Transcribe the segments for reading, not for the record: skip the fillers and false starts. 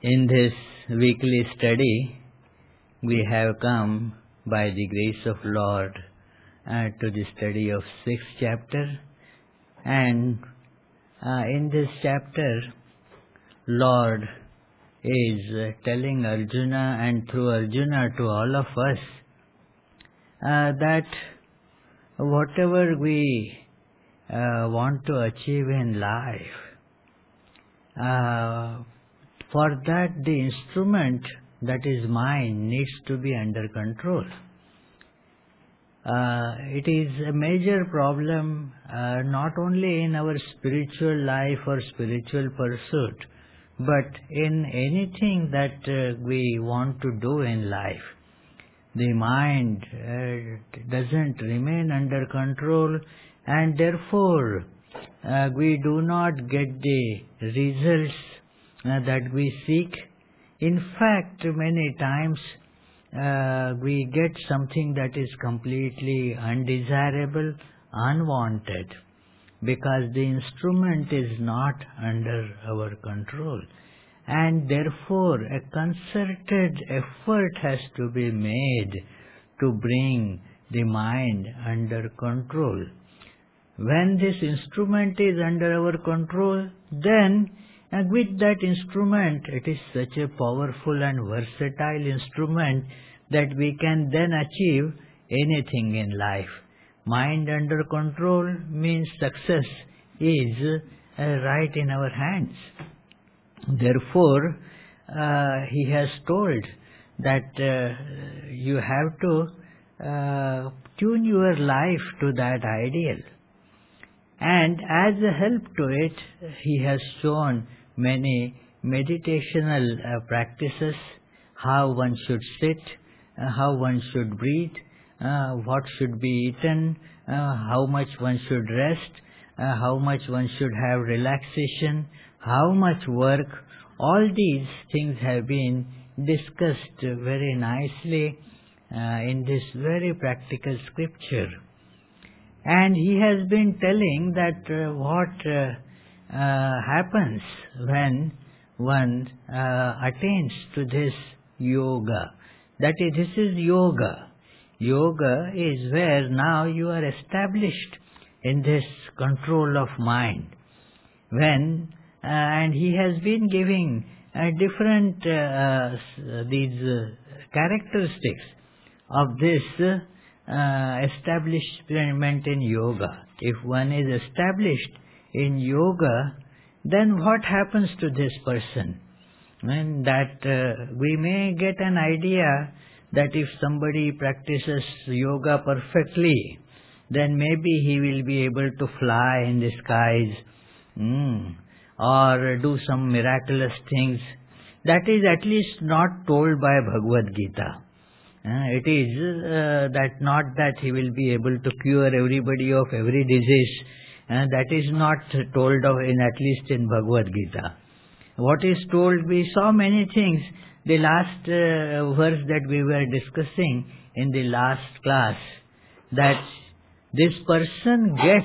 In this weekly study, we have come by the grace of Lord to the study of 6th chapter, and in this chapter, Lord is telling Arjuna and through Arjuna to all of us that whatever we want to achieve in life, for that the instrument that is mind needs to be under control. It is a major problem not only in our spiritual life or spiritual pursuit, but in anything that we want to do in life. The mind doesn't remain under control, and therefore we do not get the results that we seek. In fact, many times we get something that is completely undesirable, unwanted, because the instrument is not under our control. And therefore a concerted effort has to be made to bring the mind under control. When this instrument is under our control, then with that instrument, it is such a powerful and versatile instrument that we can then achieve anything in life. Mind under control means success is right in our hands. Therefore, he has told that you have to tune your life to that ideal. And as a help to it, he has shown many meditational practices, how one should sit, how one should breathe, what should be eaten, how much one should rest, how much one should have relaxation, how much work. All these things have been discussed very nicely in this very practical scripture. And he has been telling that what happens when one attains to this yoga. That is, this is yoga. Yoga is where now you are established in this control of mind. When and he has been giving different these characteristics of this establishment in yoga. If one is established in yoga, then what happens to this person? And that we may get an idea that if somebody practices yoga perfectly, then maybe he will be able to fly in the skies or do some miraculous things. That is at least not told by Bhagavad Gita. It is that not that he will be able to cure everybody of every disease. That is not told of at least in Bhagavad Gita. What is told, we saw many things. The last verse that we were discussing in the last class, that this person gets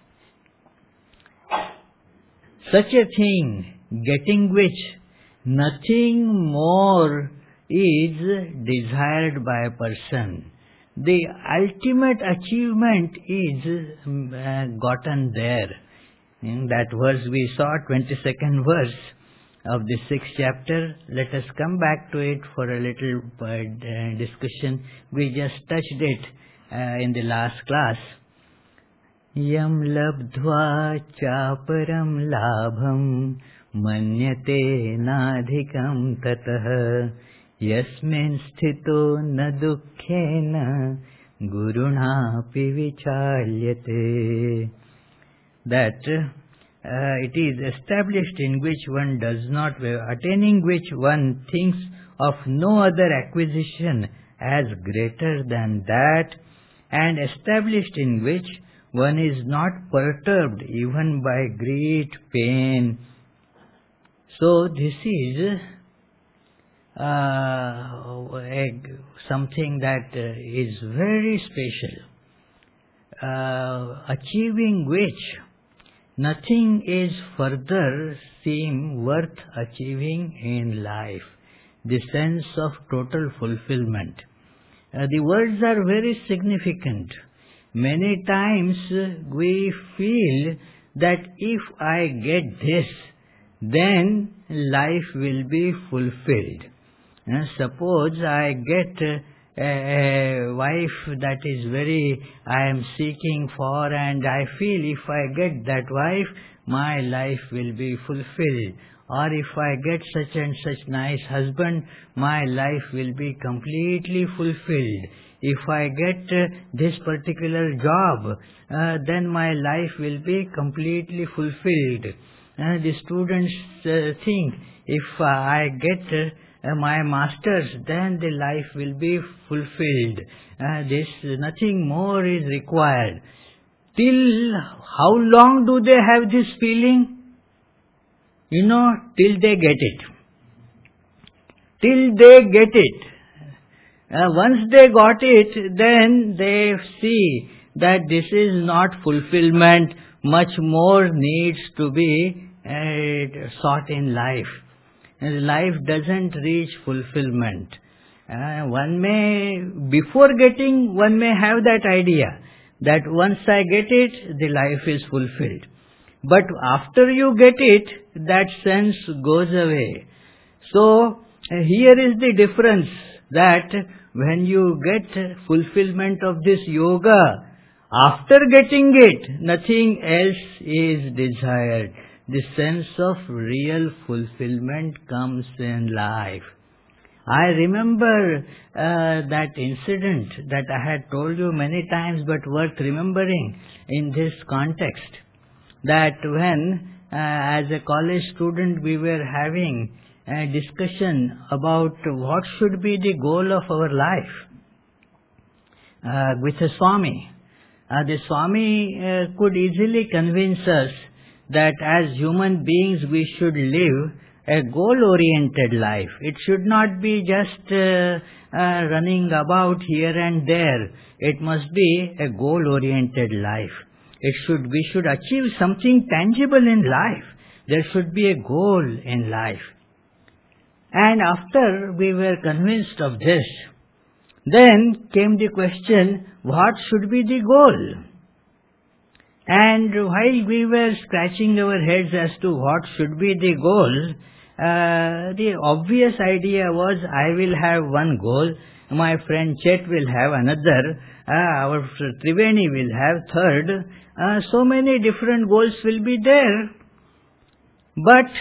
such a thing, getting which nothing more is desired by a person. The ultimate achievement is gotten there. In that verse we saw, 22nd verse of the 6th chapter. Let us come back to it for a little discussion. We just touched it in the last class. Yam labdhva chaparam labham manyate nadhikam tatah yasmin sthito na dukkhena gurunapi vichalyate. That it is established in which one does not, attaining which one thinks of no other acquisition as greater than that, and established in which one is not perturbed even by great pain. So this is something that is very special, achieving which nothing is further seem worth achieving in life. The sense of total fulfillment. The words are very significant. Many times we feel that if I get this, then life will be fulfilled. Suppose I get a wife that is I am seeking for, and I feel if I get that wife, my life will be fulfilled. Or if I get such and such nice husband, my life will be completely fulfilled. If I get this particular job, then my life will be completely fulfilled. The students think if I get my masters, then the life will be fulfilled. Nothing more is required. Till how long do they have this feeling? Till they get it. Till they get it. Once they got it, then they see that this is not fulfillment. Much more needs to be sought in life. Life doesn't reach fulfillment. Before getting, one may have that idea that once I get it, the life is fulfilled. But after you get it, that sense goes away. So, here is the difference, that when you get fulfillment of this yoga, after getting it, nothing else is desired. The sense of real fulfillment comes in life. I remember that incident that I had told you many times, but worth remembering in this context. That when, as a college student, we were having a discussion about what should be the goal of our life with a Swami. The Swami could easily convince us that as human beings we should live a goal-oriented life. It should not be just running about here and there. It must be a goal-oriented life. We should achieve something tangible in life. There should be a goal in life. And after we were convinced of this, then came the question, what should be the goal? And while we were scratching our heads as to what should be the goal, the obvious idea was, I will have one goal, my friend Chet will have another, our Triveni will have third, so many different goals will be there. But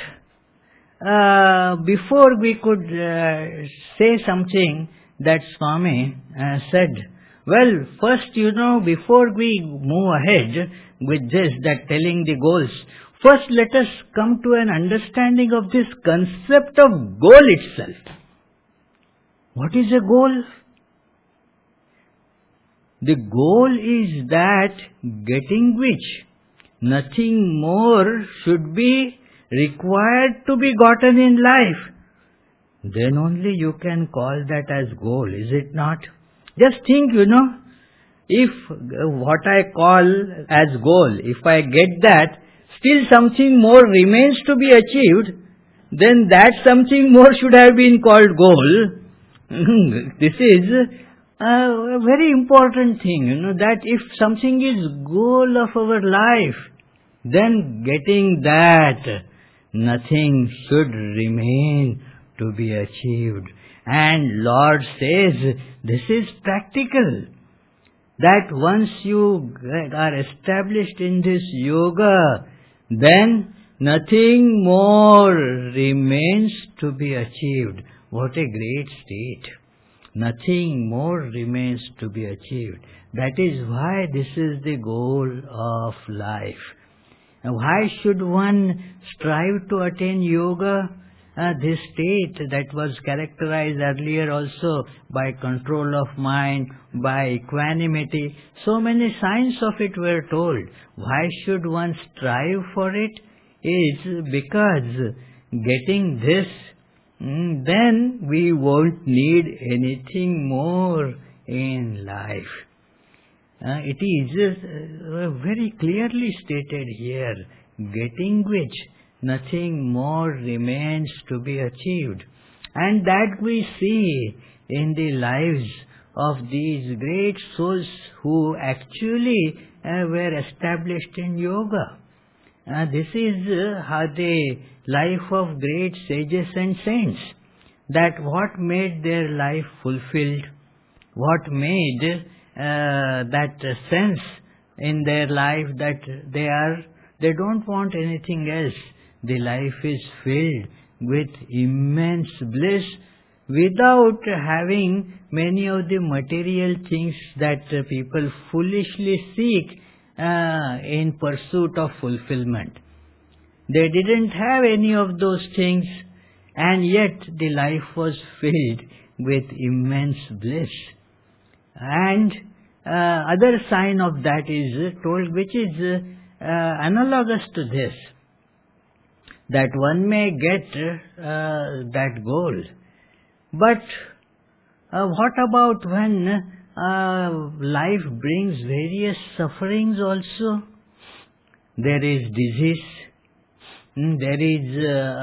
before we could say something, that Swami said, well, first, before we move ahead with this, that telling the goals, first let us come to an understanding of this concept of goal itself. What is a goal? The goal is that getting which nothing more should be required to be gotten in life. Then only you can call that as goal, is it not? Just think, if what I call as goal, if I get that, still something more remains to be achieved, then that something more should have been called goal. This is a very important thing, that if something is goal of our life, then getting that, nothing should remain to be achieved. And Lord says, this is practical. That once you are established in this yoga, then nothing more remains to be achieved. What a great state. Nothing more remains to be achieved. That is why this is the goal of life. And why should one strive to attain yoga? This state that was characterized earlier also by control of mind, by equanimity, so many signs of it were told. Why should one strive for it? Is because getting this, then we won't need anything more in life. It is very clearly stated here, getting which nothing more remains to be achieved. And that we see in the lives of these great souls who actually were established in yoga. This is how the life of great sages and saints, that what made their life fulfilled, what made that sense in their life, that they don't want anything else. The life is filled with immense bliss without having many of the material things that people foolishly seek in pursuit of fulfillment. They didn't have any of those things, and yet the life was filled with immense bliss. And other sign of that is told, which is analogous to this, that one may get that goal. But what about when life brings various sufferings also? There is disease, there is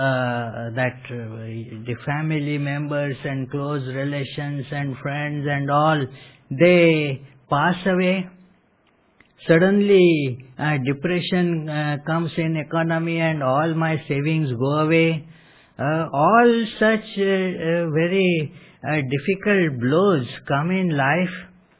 the family members and close relations and friends and all, they pass away. Suddenly depression comes in economy and all my savings go away. All such very difficult blows come in life.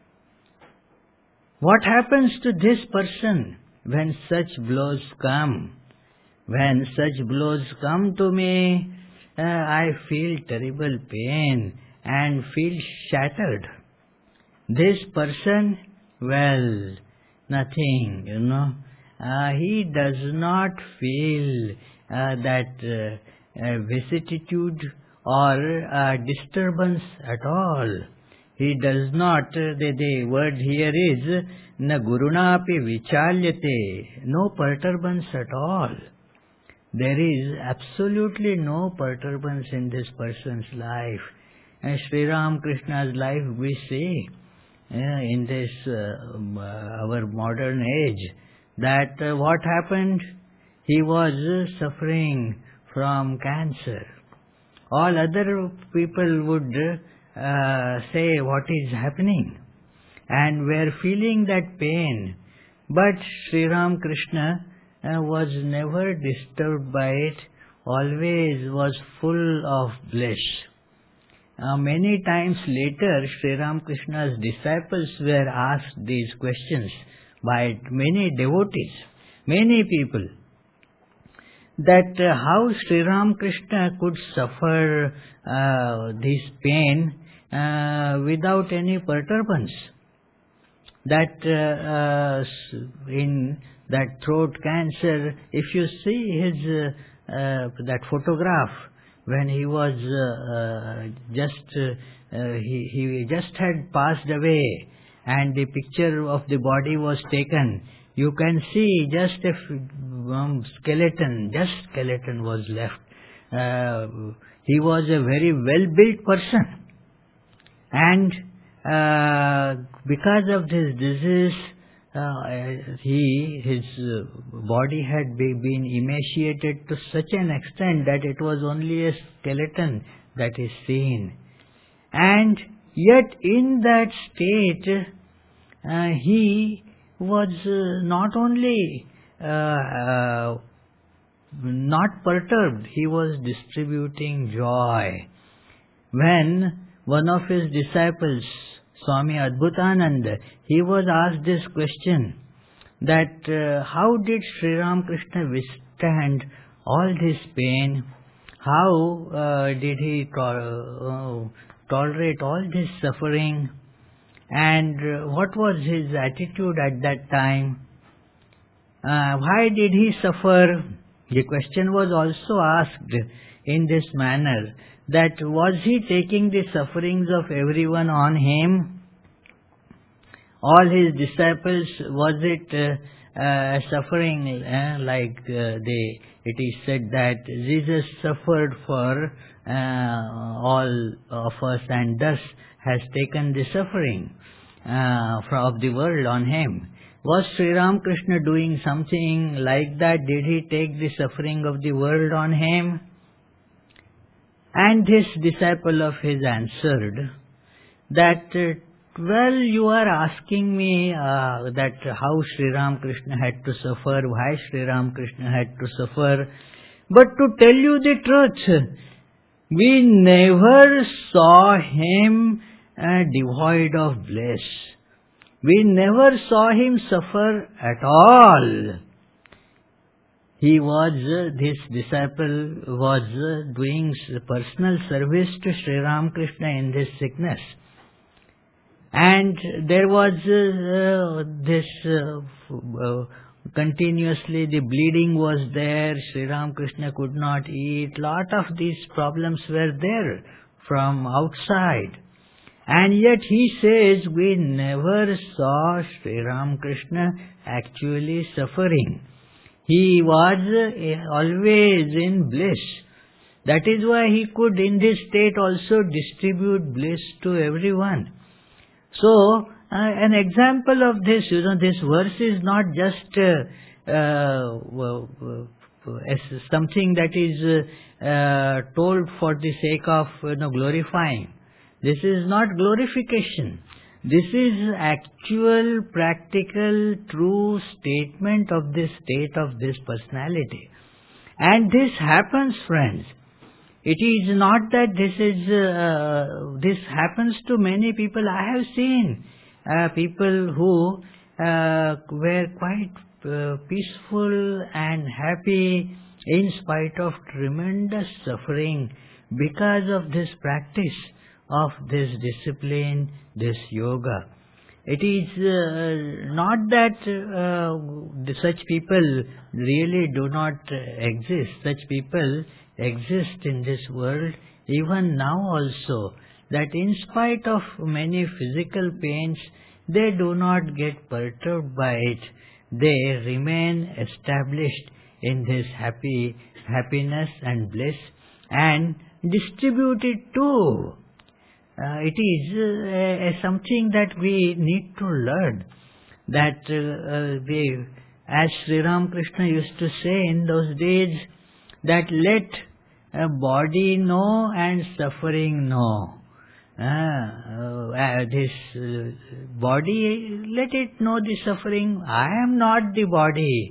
What happens to this person when such blows come? When such blows come to me, I feel terrible pain and feel shattered. This person, well, nothing, he does not feel that vicissitude or disturbance at all. He does not, the word here is, na gurunapi vichalyate, no perturbance at all. There is absolutely no perturbance in this person's life. And Sri Ramakrishna's life we see in this our modern age, that what happened? He was suffering from cancer. All other people would say what is happening, and were feeling that pain. But Sri Ramakrishna was never disturbed by it, always was full of bliss. Many times later, Sri Ramakrishna's disciples were asked these questions by many devotees, many people, that how Sri Ramakrishna could suffer this pain without any perturbance. That in that throat cancer, if you see his that photograph, when he was he just had passed away, and the picture of the body was taken, you can see just a skeleton was left. He was a very well-built person, and because of this disease, his body had been emaciated to such an extent that it was only a skeleton that is seen. And yet in that state, he was not only not perturbed, he was distributing joy. When one of his disciples, Swami Adbhutananda, he was asked this question, that how did Sri Ramakrishna withstand all this pain? How did he tolerate all this suffering? And what was his attitude at that time? Why did he suffer? The question was also asked in this manner, that was he taking the sufferings of everyone on him? All his disciples, was it suffering like it is said that Jesus suffered for all of us and thus has taken the suffering of the world on him? Was Sri Ramakrishna doing something like that? Did he take the suffering of the world on him? And this disciple of his answered that, well, you are asking me that how Sri Ramakrishna had to suffer, why Sri Ramakrishna had to suffer. But to tell you the truth, we never saw him devoid of bliss. We never saw him suffer at all. This disciple was doing personal service to Sri Ramakrishna in this sickness. And there was continuously the bleeding was there, Sri Ramakrishna could not eat, lot of these problems were there from outside. And yet he says, we never saw Sri Ramakrishna actually suffering. He was always in bliss. That is why he could in this state also distribute bliss to everyone. So, an example of this, this verse is not just something that is told for the sake of glorifying. This is not glorification. This is actual, practical, true statement of this state of this personality. And this happens, friends. It is not that this happens to many people. I have seen people who were quite peaceful and happy in spite of tremendous suffering because of this practice of this discipline, this yoga. It is not that such people really do not exist. Such people exist in this world even now also, that in spite of many physical pains, they do not get perturbed by it. They remain established in this happiness and bliss and distribute it too. It is something that we need to learn, that as Sri Ramakrishna used to say in those days, that let body know and suffering know. This body, let it know the suffering. I am not the body.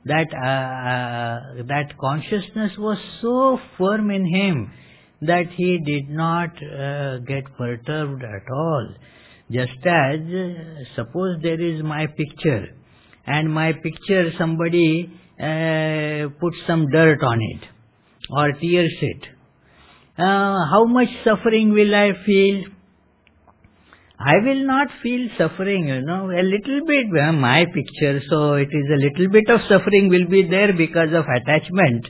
That consciousness was so firm in him that he did not get perturbed at all. Just as, suppose there is my picture, and my picture somebody puts some dirt on it, or tears it. How much suffering will I feel? I will not feel suffering, a little bit, my picture, so it is a little bit of suffering will be there because of attachment.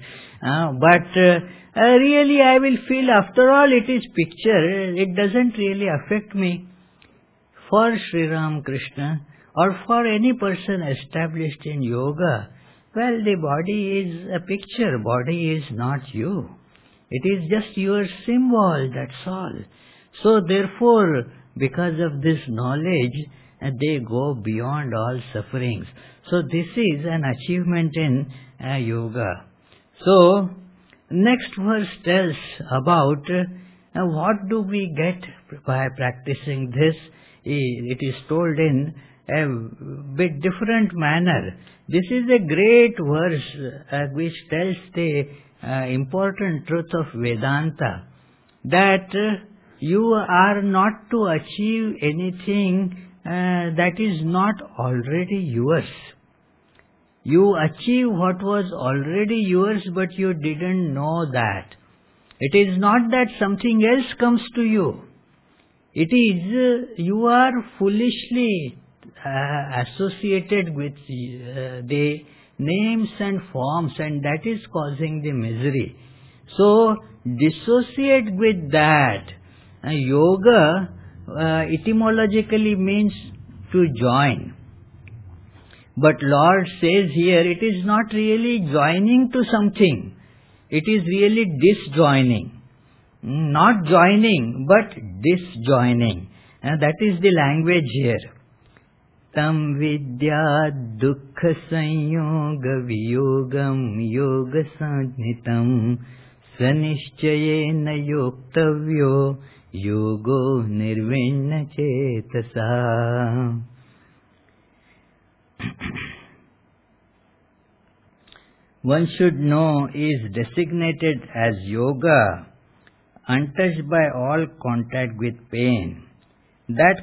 But really I will feel, after all it is picture, it doesn't really affect me. For Sri Ramakrishna or for any person established in yoga, well, the body is a picture, body is not you. It is just your symbol, that's all. So therefore, because of this knowledge, they go beyond all sufferings. So this is an achievement in yoga. So, next verse tells about what do we get by practicing this. It is told in a bit different manner. This is a great verse which tells the important truth of Vedanta, that you are not to achieve anything that is not already yours. You achieve what was already yours, but you didn't know that. It is not that something else comes to you. It is you are foolishly associated with the names and forms, and that is causing the misery. So, dissociate with that. Yoga etymologically means to join. But Lord says here, it is not really joining to something. It is really disjoining. Not joining, but disjoining. And that is the language here. तं विद्यात् दुःखसंयोगवियोगं योगसंज्ञितं सनिश्चयेन योक्तव्यो योगो निर्विण्णचेतसा. One should know is designated as yoga, untouched by all contact with pain. That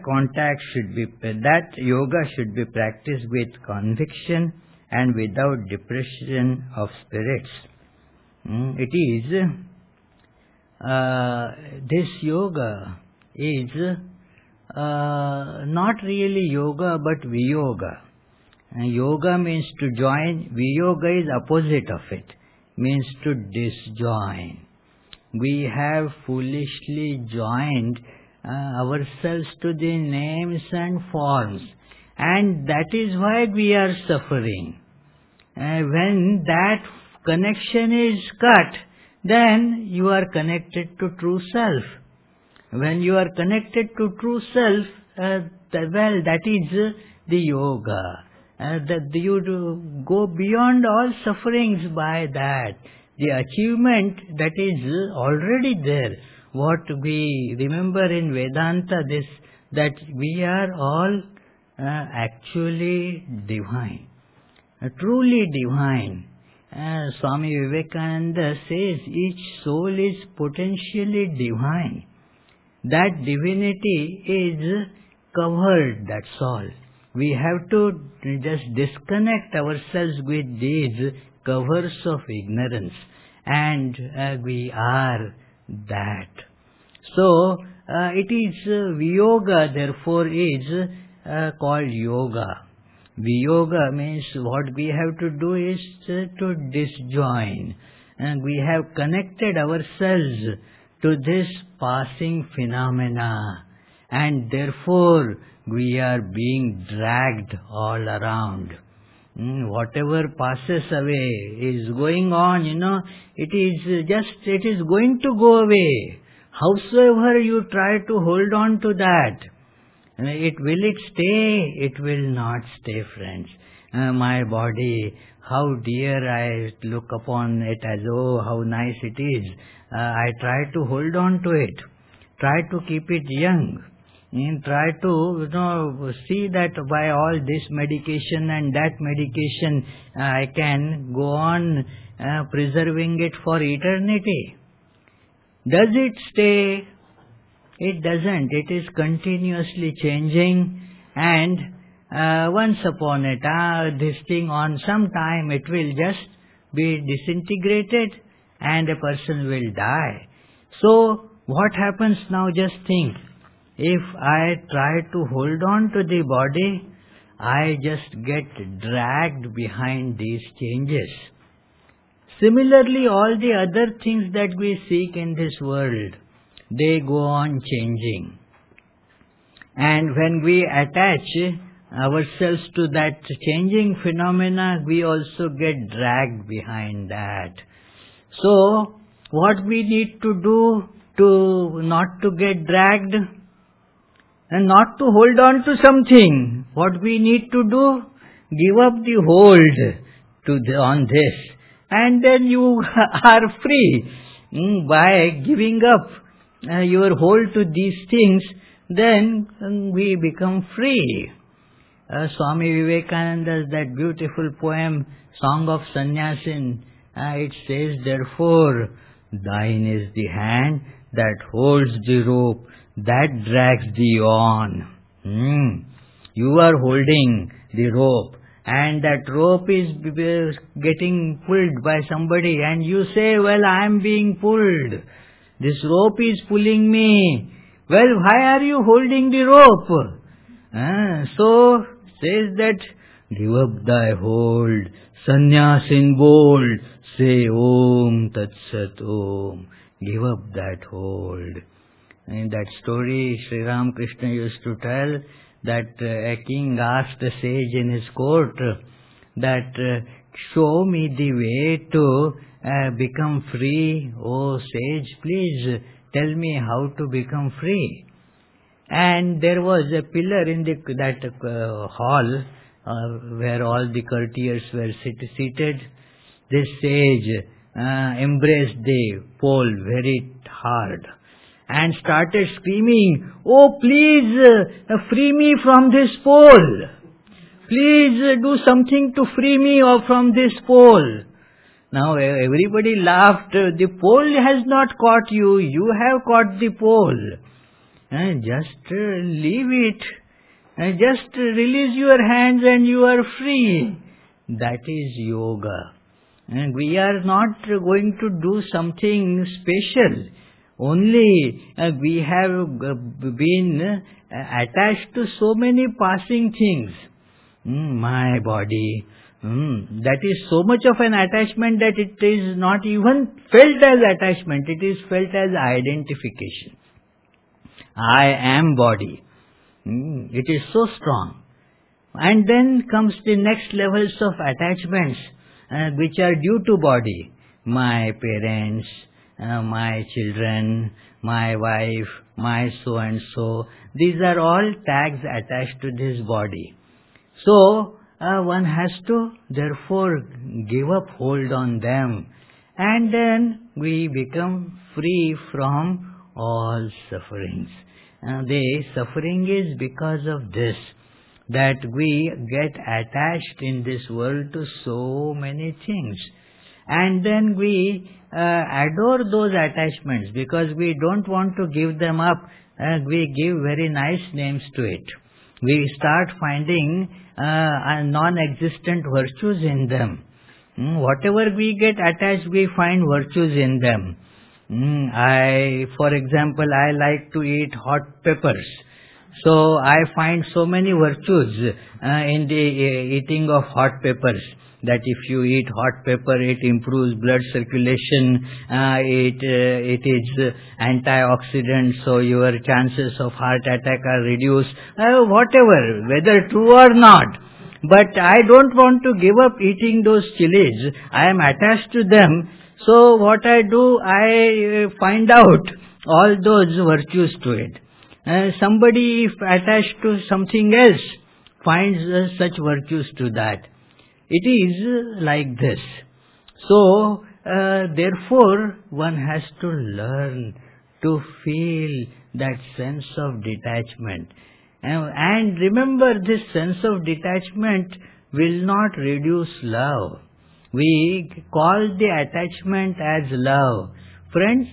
yoga should be practiced with conviction and without depression of spirits. It is this yoga is not really yoga but viyoga. Yoga means to join, viyoga is opposite of it, means to disjoin. We have foolishly joined ourselves to the names and forms, and that is why we are suffering. When that connection is cut, then you are connected to true self. When you are connected to true self, that is the yoga. That you go beyond all sufferings by that. The achievement that is already there. What we remember in Vedanta, that we are all actually divine, truly divine. Swami Vivekananda says each soul is potentially divine. That divinity is covered, that's all. We have to just disconnect ourselves with these covers of ignorance, and we are that. So, it is Viyoga, therefore, is called yoga. Viyoga means what we have to do is to disjoin. And we have connected ourselves to this passing phenomena, and therefore we are being dragged all around. Whatever passes away is going on, it is going to go away. Howsoever you try to hold on to that, will it stay? It will not stay, friends. My body, how dear I look upon it as, oh, how nice it is. I try to hold on to it, try to keep it young. Try to see that by all this medication and that medication I can go on preserving it for eternity. Does it stay? It doesn't. It is continuously changing, and once upon a time, this thing on some time it will just be disintegrated and a person will die. So what happens now? Just think. If I try to hold on to the body, I just get dragged behind these changes. Similarly, all the other things that we seek in this world, they go on changing. And when we attach ourselves to that changing phenomena, we also get dragged behind that. So, what we need to do to not to get dragged? And not to hold on to something. What we need to do? Give up the hold on this. And then you are free. By giving up your hold to these things, then we become free. Swami Vivekananda's that beautiful poem, Song of Sannyasin, it says, therefore, thine is the hand that holds the rope, that drags thee on. You are holding the rope, and that rope is getting pulled by somebody, and you say, well, I am being pulled. This rope is pulling me. Well, why are you holding the rope? So, says that, give up thy hold, sannyasin bold, say Om Tat Sat Om. Give up that hold. In that story, Sri Ramakrishna used to tell that a king asked a sage in his court that, show me the way to become free. Oh sage, please tell me how to become free. And there was a pillar in that hall where all the courtiers were seated. This sage embraced the pole very hard and started screaming, "Oh, please free me from this pole. Please do something to free me from this pole." Now everybody laughed. "The pole has not caught you. You have caught the pole. Just leave it. Just release your hands and you are free." That is yoga. And we are not going to do something special. Only we have been attached to so many passing things. My body. That is so much of an attachment that it is not even felt as attachment. It is felt as identification. I am body. It is so strong. And then comes the next levels of attachments which are due to body. My parents, my children, my wife, my so and so. These are all tags attached to this body. So one has to therefore give up hold on them, and then we become free from all sufferings. The suffering is because of this, that we get attached in this world to so many things, and then we adore those attachments because we don't want to give them up. We give very nice names to it. We start finding non-existent virtues in them. Whatever we get attached, we find virtues in them. For example, I like to eat hot peppers. So I find so many virtues in the eating of hot peppers. That if you eat hot pepper, it improves blood circulation, it is antioxidant, so your chances of heart attack are reduced, whatever, whether true or not. But I don't want to give up eating those chilies. I am attached to them. So what I do, I find out all those virtues to it. Somebody, if attached to something else, finds such virtues to that. It is like this. So, therefore, one has to learn to feel that sense of detachment. And remember, this sense of detachment will not reduce love. We call the attachment as love. Friends,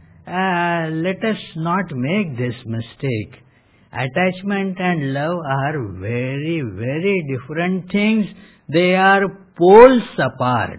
let us not make this mistake. Attachment and love are very, very different things. They are poles apart.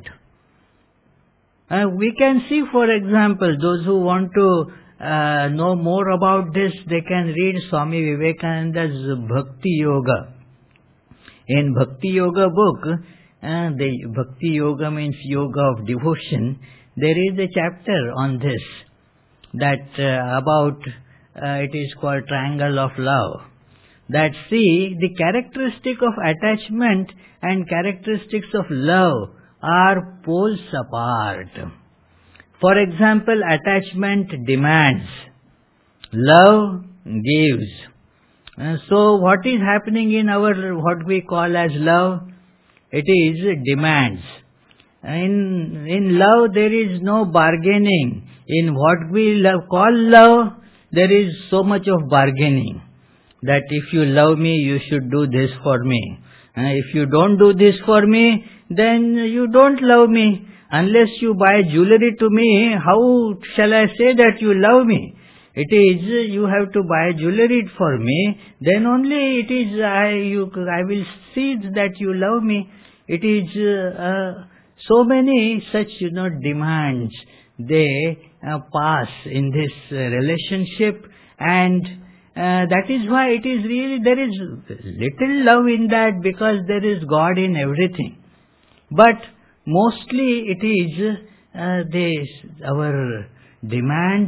We can see, for example, those who want to know more about this, they can read Swami Vivekananda's Bhakti Yoga. In Bhakti Yoga book, the Bhakti Yoga means yoga of devotion. There is a chapter on this, that about, it is called Triangle of Love. That see, the characteristic of attachment and characteristics of love are poles apart. For example, attachment demands, love gives. So what is happening in our, what we call as love? It is demands. In love there is no bargaining. In what we call love, there is so much of bargaining. That if you love me, you should do this for me. If you don't do this for me, then you don't love me. Unless you buy jewelry to me, how shall I say that you love me? It is, you have to buy jewelry for me, then only it is, I will see that you love me. It is so many such, demands, they pass in this relationship, and that is why it is really, there is little love in that, because there is God in everything. But mostly it is our demands,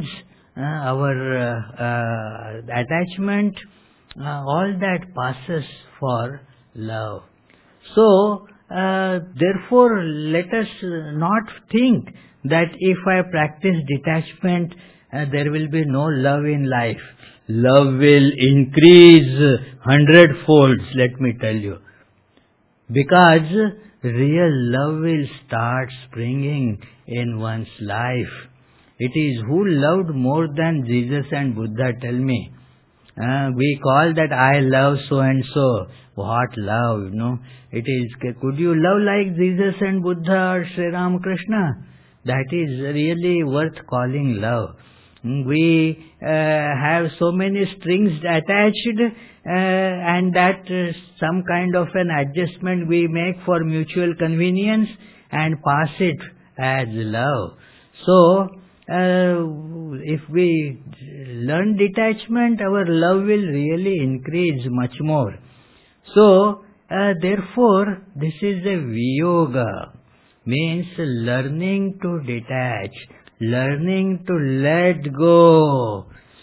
our attachment, all that passes for love. So, therefore, let us not think that if I practice detachment, there will be no love in life. Love will increase hundredfolds, let me tell you. Because real love will start springing in one's life. It is who loved more than Jesus and Buddha, tell me. We call that I love so and so. What love, It is, could you love like Jesus and Buddha or Sri Ramakrishna? That is really worth calling love. We have so many strings attached and that some kind of an adjustment we make for mutual convenience and pass it as love. So, if we learn detachment, our love will really increase much more. So, therefore, this is a Viyoga, means learning to detach, learning to let go.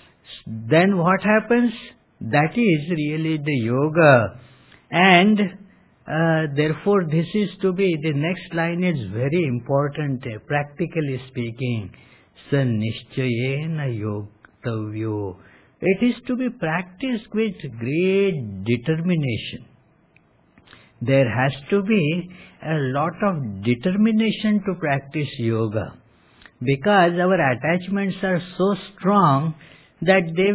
Then what happens? That is really the yoga. And therefore, this is to be, the next line is very important, practically speaking. Sanishchayena yoktavyo. It is to be practiced with great determination. There has to be a lot of determination to practice yoga, because our attachments are so strong that they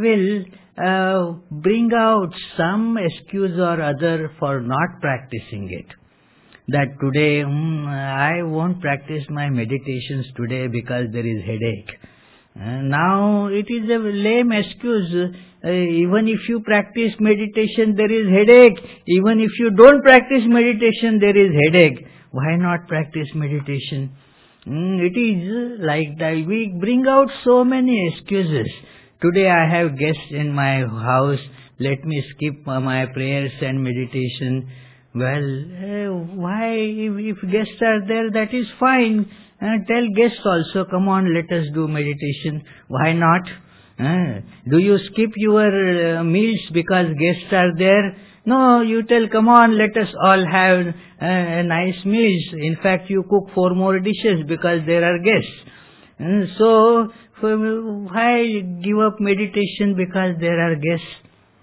will bring out some excuse or other for not practicing it. That today, I won't practice my meditations today because there is headache. Now it is a lame excuse. Even if you practice meditation, there is headache. Even if you don't practice meditation, there is headache. Why not practice meditation? It is like that. We bring out so many excuses. Today I have guests in my house. Let me skip my prayers and meditation. Well, why? If guests are there, that is fine. Tell guests also, come on, let us do meditation. Why not? Do you skip your meals because guests are there? No, you tell, come on, let us all have nice meals. In fact, you cook 4 more dishes because there are guests. So, why give up meditation because there are guests?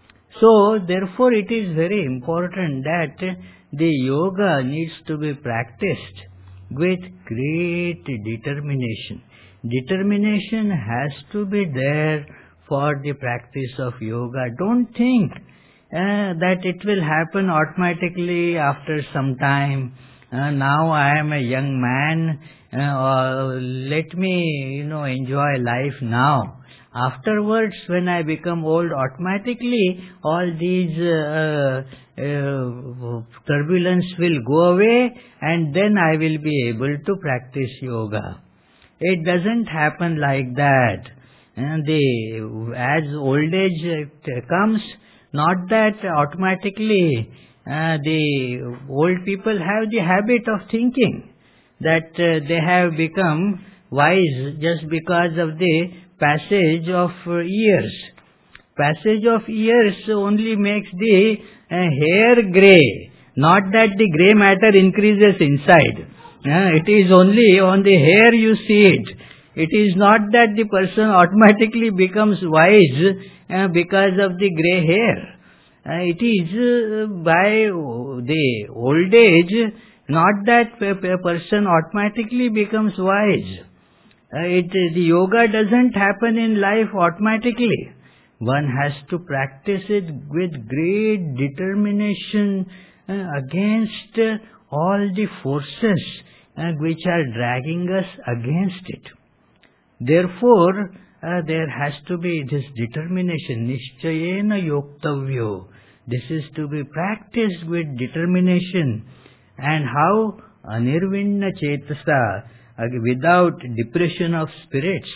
So, therefore, it is very important that the yoga needs to be practiced with great determination. Determination has to be there for the practice of yoga. Don't think that it will happen automatically after some time. Now I am a young man, let me, enjoy life now. Afterwards, when I become old, automatically all these turbulence will go away, and then I will be able to practice yoga. It doesn't happen like that. As old age comes, not that automatically the old people have the habit of thinking that they have become wise just because of the passage of years. Passage of years only makes the hair grey, not that the grey matter increases inside. It is only on the hair you see it. It is not that the person automatically becomes wise because of the grey hair. It is by the old age, not that a person automatically becomes wise. The yoga doesn't happen in life automatically. One has to practice it with great determination against all the forces which are dragging us against it. Therefore, there has to be this determination, nishchayena yoktavyo. This is to be practiced with determination. And how? Anirvinna chetasa, without depression of spirits.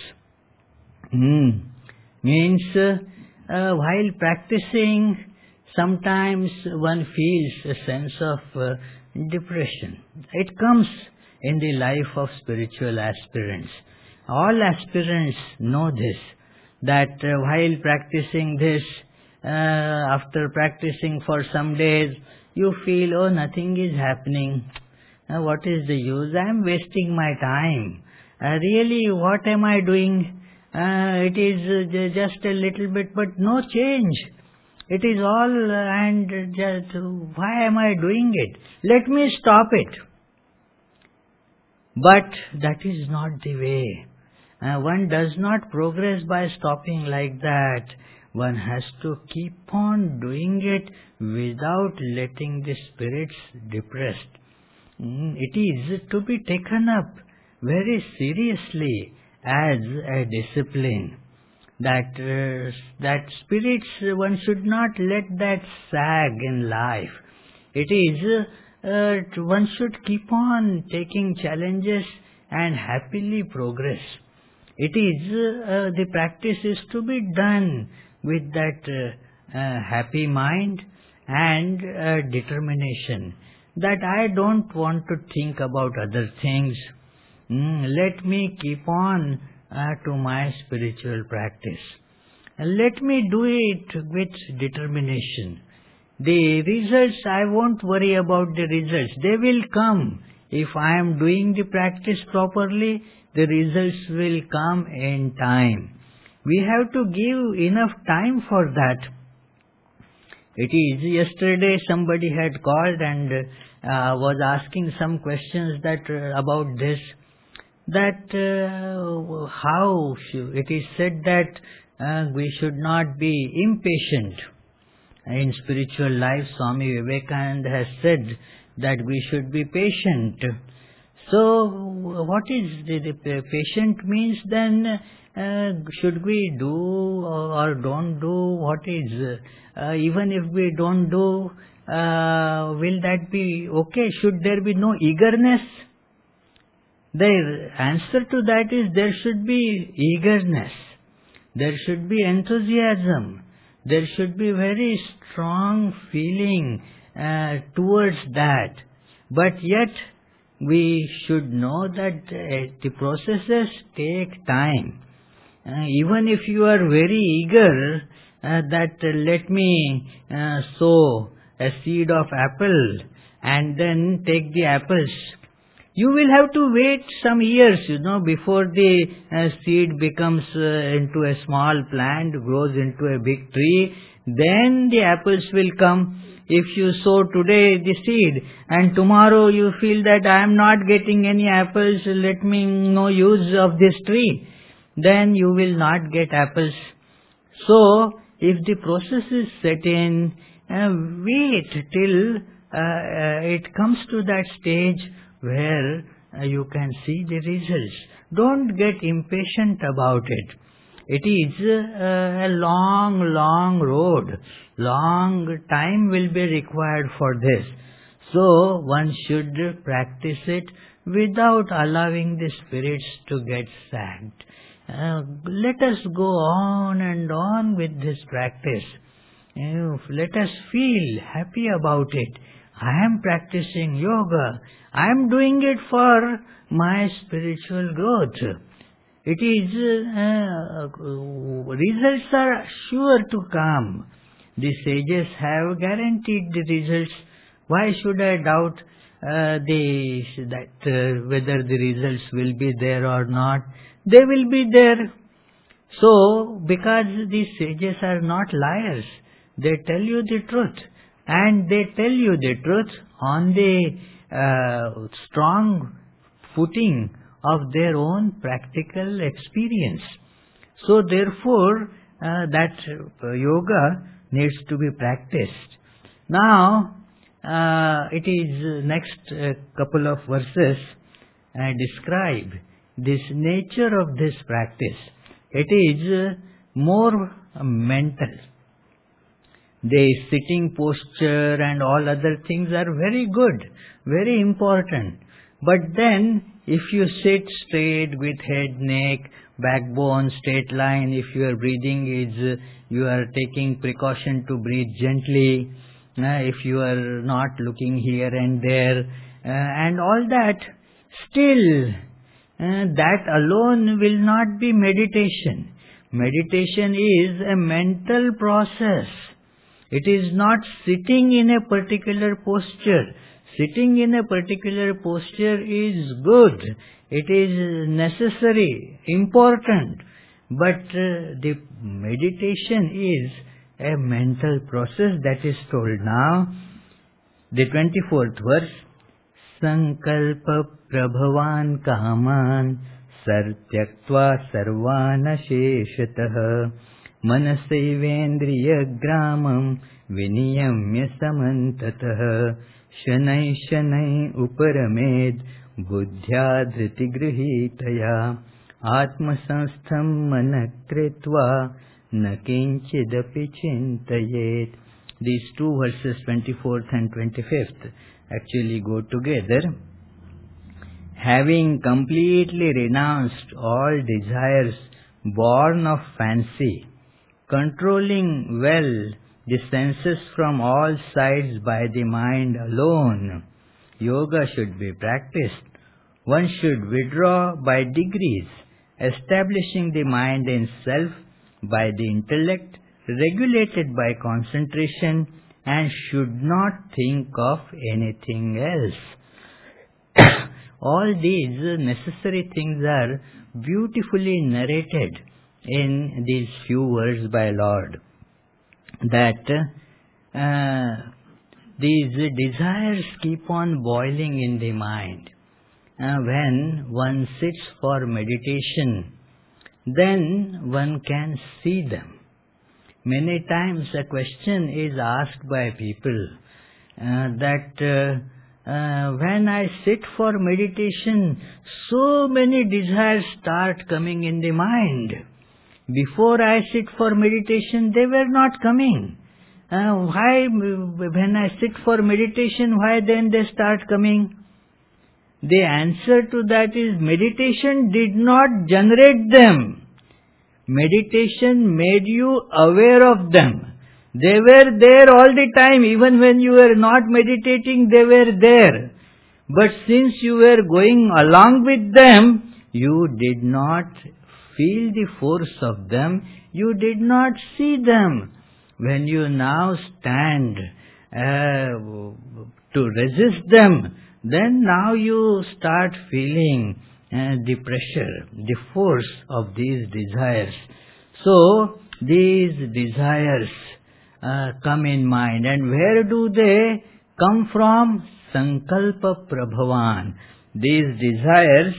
Means, while practicing, sometimes one feels a sense of depression. It comes in the life of spiritual aspirants. All aspirants know this, that while practicing this, after practicing for some days, you feel, oh, nothing is happening. What is the use? I am wasting my time. Really, what am I doing? It is just a little bit, but no change. It is all, and just, why am I doing it? Let me stop it. But that is not the way. One does not progress by stopping like that. One has to keep on doing it without letting the spirits depressed. It is to be taken up very seriously as a discipline. That spirits, one should not let that sag in life. It is, one should keep on taking challenges and happily progress. It is, the practice is to be done with that happy mind and determination that I don't want to think about other things. Let me keep on to my spiritual practice. Let me do it with determination. The results, I won't worry about the results. They will come. If I am doing the practice properly, the results will come in time. We have to give enough time for that. It is, yesterday somebody had called and was asking some questions that about this. That how it is said that we should not be impatient. In spiritual life, Swami Vivekananda has said that we should be patient. So, what is the patient means then? Should we do or don't do? What is, even if we don't do, will that be okay? Should there be no eagerness? The answer to that is there should be eagerness. There should be enthusiasm. There should be very strong feeling towards that. But yet, we should know that the processes take time. Even if you are very eager that let me sow a seed of apple and then take the apples, you will have to wait some years, before the seed becomes into a small plant, grows into a big tree. Then the apples will come. If you sow today the seed and tomorrow you feel that I am not getting any apples, let me no use of this tree, then you will not get apples. So, if the process is set in, wait till it comes to that stage where you can see the results. Don't get impatient about it. It is a long road. Long time will be required for this. So, one should practice it without allowing the spirits to get sagged. Let us go on and on with this practice. Let us feel happy about it. I am practicing yoga. I am doing it for my spiritual growth. It is, results are sure to come. The sages have guaranteed the results. Why should I doubt whether the results will be there or not? They will be there. So, because the sages are not liars, they tell you the truth. And they tell you the truth on the strong footing of their own practical experience. So therefore, that yoga needs to be practiced. Now, it is next couple of verses describe this nature of this practice. It is more mental. The sitting posture and all other things are very good, very important. But then, if you sit straight with head, neck, backbone, straight line, if your breathing is, you are taking precaution to breathe gently, if you are not looking here and there, and all that, still, that alone will not be meditation. Meditation is a mental process. It is not sitting in a particular posture. Sitting in a particular posture is good. It is necessary, important. But the meditation is a mental process that is told now. The 24th verse, Sankalpa prabhavan kaman sartyaktva sarvana sheshatah manasevendriya gramam viniyamya samantatah shanai shanai uparamed buddhya dhriti grihitaya atmasanstham manakritva nakinchidapi chintayet. These two verses, 24th and 25th, actually go together. Having completely renounced all desires born of fancy, controlling well the senses from all sides by the mind alone, yoga should be practiced. One should withdraw by degrees, establishing the mind in self by the intellect, regulated by concentration, and should not think of anything else. All these necessary things are beautifully narrated in these few words by Lord, that these desires keep on boiling in the mind. When one sits for meditation, then one can see them. Many times a question is asked by people that when I sit for meditation, so many desires start coming in the mind. Before I sit for meditation, they were not coming. Why, when I sit for meditation, why then they start coming? The answer to that is meditation did not generate them. Meditation made you aware of them. They were there all the time. Even when you were not meditating, they were there. But since you were going along with them, you did not feel the force of them. You did not see them. When you now stand to resist them, then now you start feeling the pressure, the force of these desires. So, these desires come in mind. And where do they come from? Sankalpa prabhavan. These desires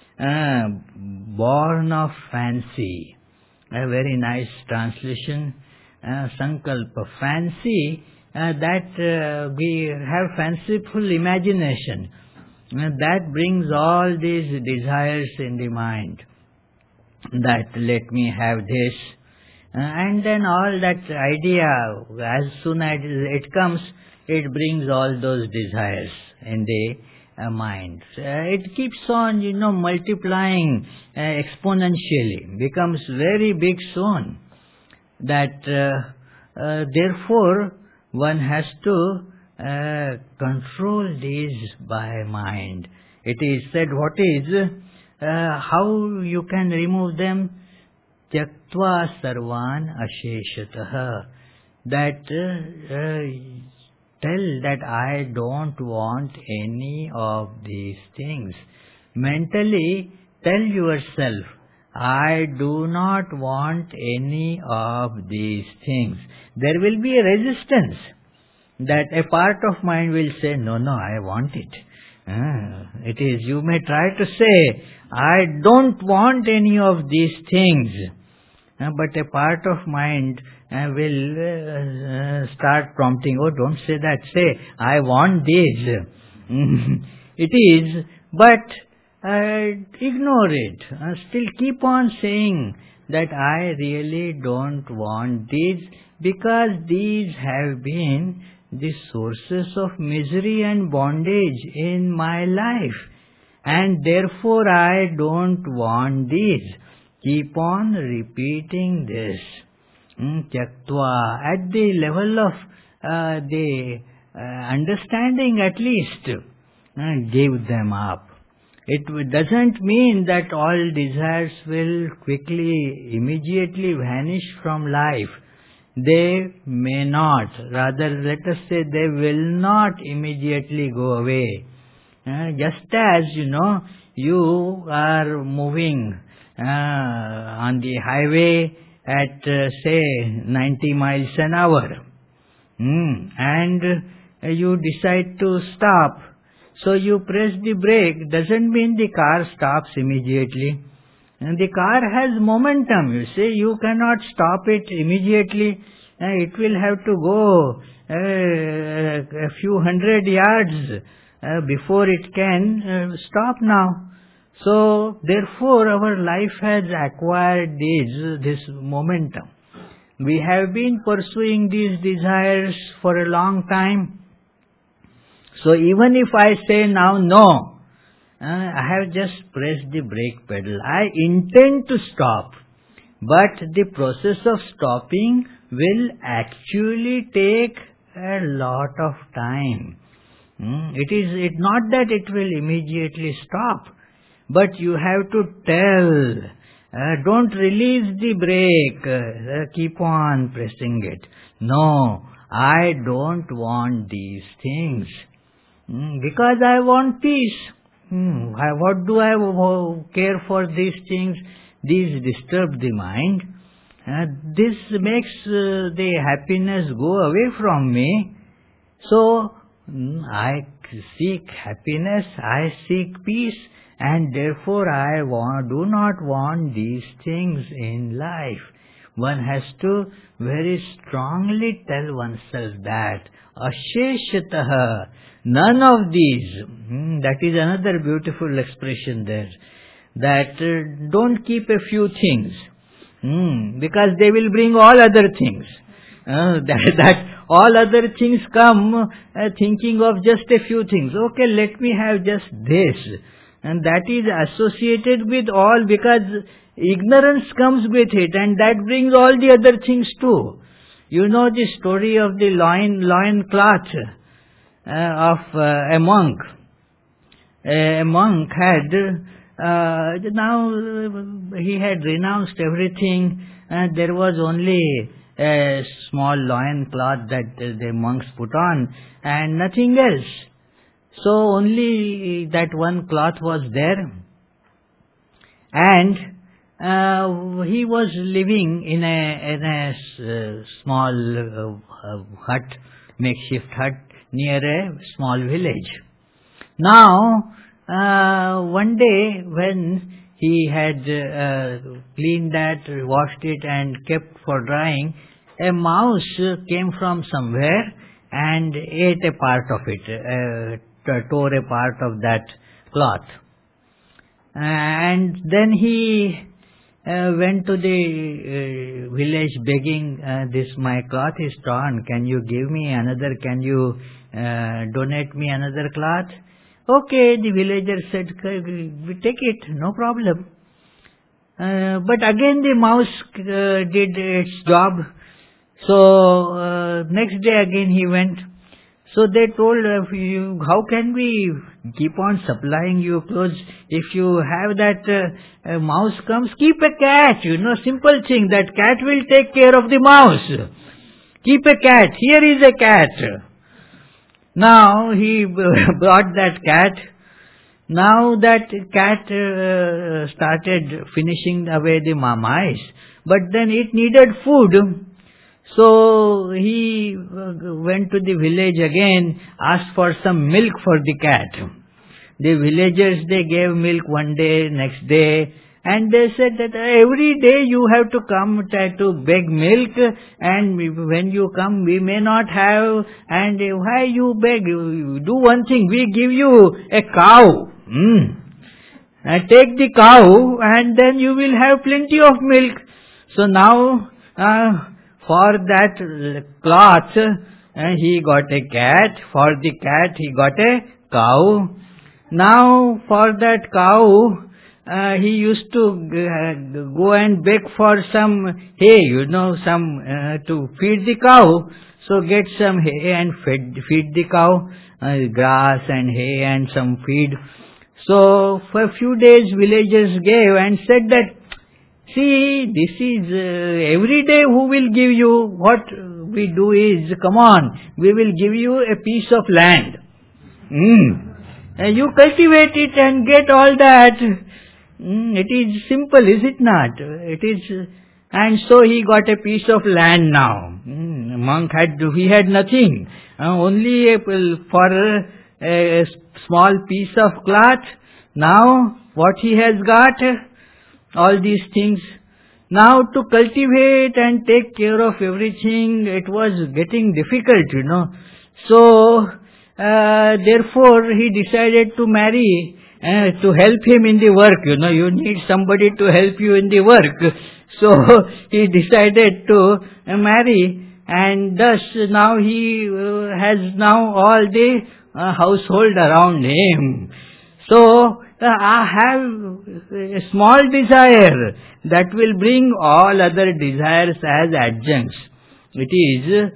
born of fancy. A very nice translation. Sankalpa, fancy, that we have fanciful imagination. That brings all these desires in the mind. That let me have this. And then all that idea, as soon as it comes, it brings all those desires in the mind. It keeps on, multiplying exponentially, becomes very big soon. That therefore one has to control these by mind. It is said, what is, how you can remove them? Tyaktva sarvan asheshatah. That tell that I don't want any of these things. Mentally tell yourself, I do not want any of these things. There will be a resistance. That a part of mind will say, no, I want it. It is, you may try to say, I don't want any of these things. But a part of mind will start prompting, oh, don't say that, say, I want this. It is, but ignore it. Still keep on saying that I really don't want these, because these have been the sources of misery and bondage in my life, and therefore I don't want these. Keep on repeating this. Tyaktva, at the level of the understanding at least, give them up. It doesn't mean that all desires will quickly, immediately vanish from life. They may not. Rather, let us say they will not immediately go away. Just as, you are moving on the highway at say 90 miles an hour, and you decide to stop. So you press the brake, doesn't mean the car stops immediately. And the car has momentum, you see, you cannot stop it immediately. It will have to go a few hundred yards before it can stop now. So therefore our life has acquired this momentum. We have been pursuing these desires for a long time. So even if I say now no, I have just pressed the brake pedal. I intend to stop, but the process of stopping will actually take a lot of time. It's not that it will immediately stop, but you have to tell, don't release the brake, keep on pressing it. No, I don't want these things, because I want peace. What do I care for these things? These disturb the mind. This makes the happiness go away from me. So I seek happiness, I seek peace, and therefore I do not want these things in life. One has to very strongly tell oneself that asheshataha, none of these. That is another beautiful expression there. That don't keep a few things, because they will bring all other things. That all other things come thinking of just a few things. Okay, let me have just this. And that is associated with all, because ignorance comes with it, and that brings all the other things too. You know the story of the loin cloth of a monk. A monk had now he had renounced everything, and there was only a small loin cloth that the monks put on, and nothing else. So only that one cloth was there, and he was living in a small hut, makeshift hut near a small village. Now, one day when he had cleaned that, washed it and kept for drying, a mouse came from somewhere and ate a part of it, tore a part of that cloth. And then he went to the village begging, my cloth is torn, can you give me another, can you donate me another cloth? Okay, the villager said, we take it, no problem. But again the mouse did its job. So next day again he went. So they told, how can we keep on supplying you clothes? If you have that mouse comes, keep a cat, simple thing. That cat will take care of the mouse. Keep a cat. Here is a cat. Now he brought that cat. Now that cat started finishing away the mice, but then it needed food. So he went to the village again, asked for some milk for the cat. The villagers, they gave milk one day, next day, and they said that every day you have to come to beg milk, and when you come we may not have, and why you beg? You do one thing, we give you a cow. Take the cow and then you will have plenty of milk. So now for that cloth he got a cat, for the cat he got a cow. Now for that cow he used to go and beg for some hay, some to feed the cow. So get some hay and feed the cow, grass and hay and some feed. So for a few days villagers gave and said that, see, this is every day who will give you. What we do is, come on, we will give you a piece of land. You cultivate it and get all that. It is simple, is it not? It is, and so he got a piece of land now. Monk he had nothing, only for a small piece of cloth. Now what he has got, all these things. Now to cultivate and take care of everything, it was getting difficult, So, therefore he decided to marry, to help him in the work, you need somebody to help you in the work. So, he decided to marry, and thus now he has now all the household around him. So, I have a small desire that will bring all other desires as adjuncts. It is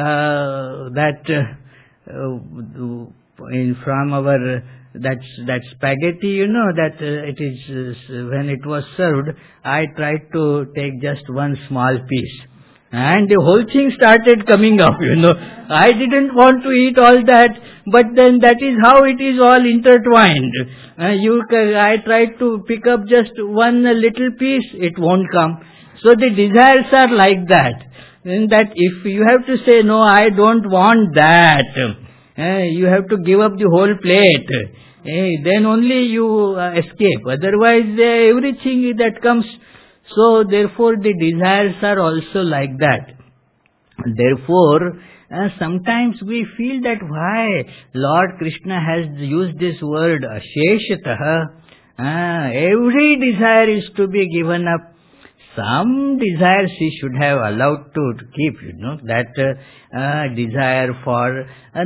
from our that spaghetti, that it is when it was served, I tried to take just one small piece. And the whole thing started coming up, I didn't want to eat all that, but then that is how it is all intertwined. I tried to pick up just one little piece, it won't come. So the desires are like that. And that if you have to say, no, I don't want that, you have to give up the whole plate. Then only you escape. Otherwise, everything that comes. So, therefore, the desires are also like that. Therefore, sometimes we feel that why Lord Krishna has used this word Asheshataha. Every desire is to be given up. Some desires he should have allowed to keep, that desire for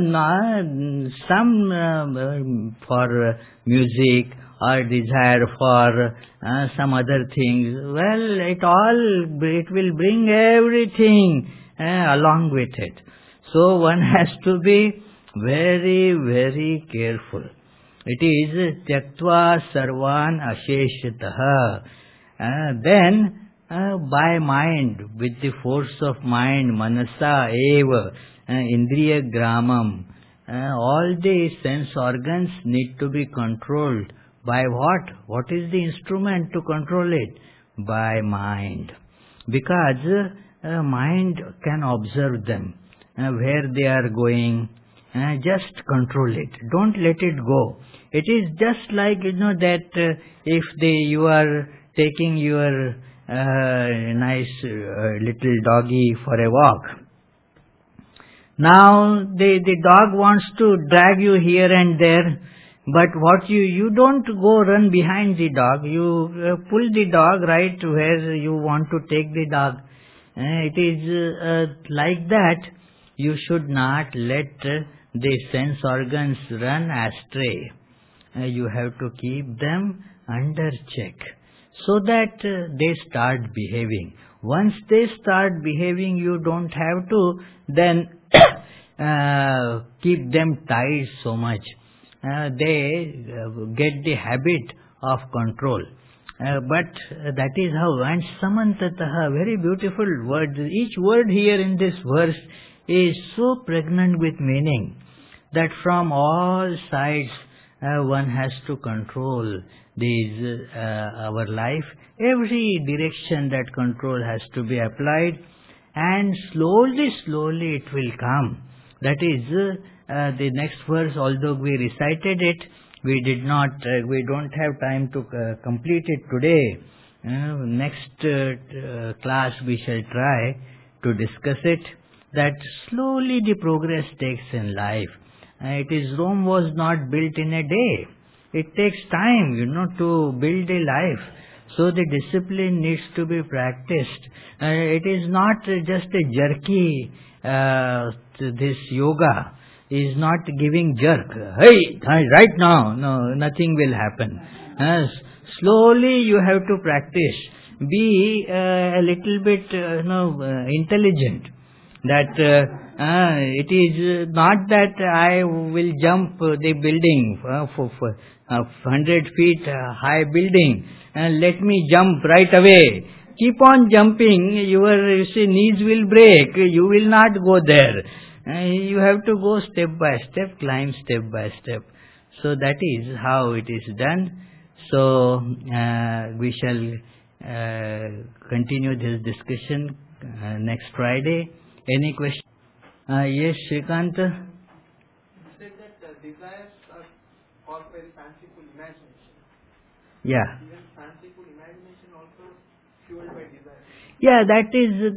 for music, or desire for some other things. Well, it will bring everything along with it. So one has to be very, very careful. It is tyaktva sarvan asheshataha. Then by mind, with the force of mind, manasa eva, indriya gramam, all the sense organs need to be controlled. By what? What is the instrument to control it? By mind. Because mind can observe them, where they are going, just control it. Don't let it go. It is just like, that if you are taking your nice little doggy for a walk. Now the dog wants to drag you here and there, but what you don't go run behind the dog, you pull the dog right where you want to take the dog. It is like that. You should not let the sense organs run astray. You have to keep them under check, so that they start behaving. Once they start behaving, you don't have to then keep them tied so much. They get the habit of control. But that is how. And samantataha, very beautiful word. Each word here in this verse is so pregnant with meaning that from all sides one has to control our life. Every direction that control has to be applied, and slowly it will come. That is the next verse. Although we recited it, we don't have time to complete it today. Next class we shall try to discuss it, that slowly the progress takes in life. Rome was not built in a day. It takes time, to build a life. So the discipline needs to be practiced. It is not just a jerky, this yoga is not giving jerk. Hey, right now, no, nothing will happen. Slowly you have to practice. Be a little bit, intelligent. That it is not that I will jump the building for 100 feet high building and let me jump right away. Keep on jumping, your knees will break, you will not go there. You have to go step by step, climb step by step. So that is how it is done. So we shall continue this discussion next Friday. Any question? Yes, Shrikant? You said that desires are caused by fanciful imagination. Yeah. Even fanciful imagination also fueled by desire. Yeah, that is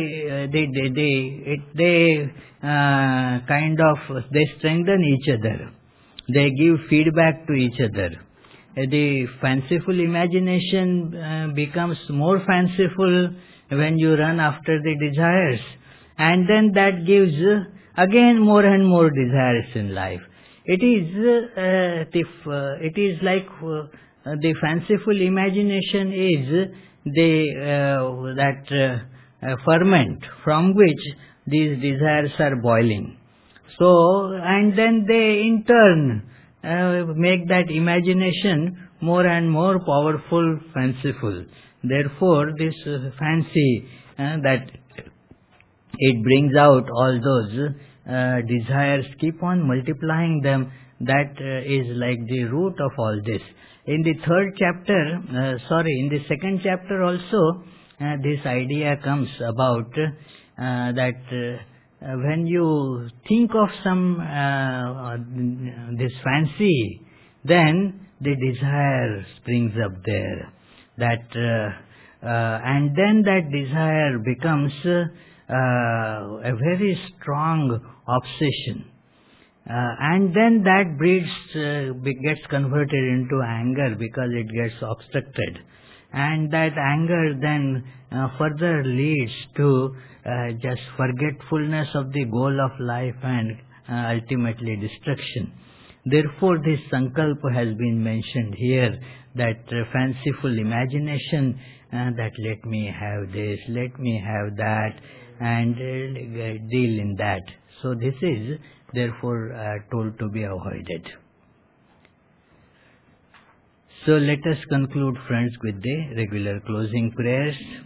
they kind of they strengthen each other. They give feedback to each other. The fanciful imagination becomes more fanciful when you run after the desires, and then that gives again more and more desires in life. It is like the fanciful imagination is that ferment from which these desires are boiling. So, and then they in turn make that imagination more and more powerful, fanciful. Therefore, this fancy that it brings out all those desires, keep on multiplying them, that is like the root of all this. In the in the second chapter also, this idea comes about that when you think of some this fancy, then the desire springs up there. And then that desire becomes a very strong obsession. And then that gets converted into anger because it gets obstructed. And that anger then further leads to just forgetfulness of the goal of life and ultimately destruction. Therefore, this sankalpa has been mentioned here, that fanciful imagination, that let me have this, let me have that, and deal in that. So this is therefore told to be avoided. So let us conclude, friends, with the regular closing prayers.